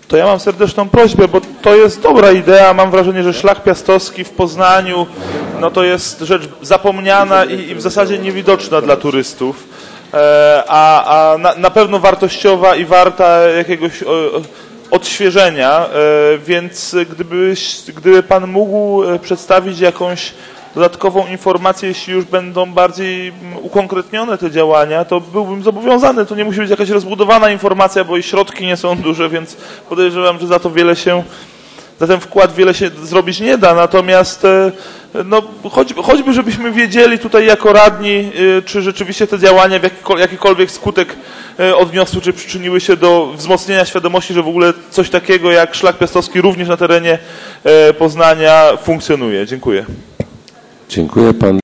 To ja mam serdeczną prośbę, bo to jest dobra idea. Mam wrażenie, że Szlak Piastowski w Poznaniu no to jest rzecz zapomniana i w zasadzie niewidoczna dla turystów, a na pewno wartościowa i warta jakiegoś odświeżenia, więc gdyby Pan mógł przedstawić jakąś dodatkową informację, jeśli już będą bardziej ukonkretnione te działania, to byłbym zobowiązany. To nie musi być jakaś rozbudowana informacja, bo i środki nie są duże, więc podejrzewam, że za ten wkład wiele się zrobić nie da. Natomiast no, choćby żebyśmy wiedzieli tutaj jako radni, czy rzeczywiście te działania w jakikolwiek skutek odniosły, czy przyczyniły się do wzmocnienia świadomości, że w ogóle coś takiego jak Szlak Piastowski również na terenie Poznania funkcjonuje. Dziękuję. Dziękuję. Pan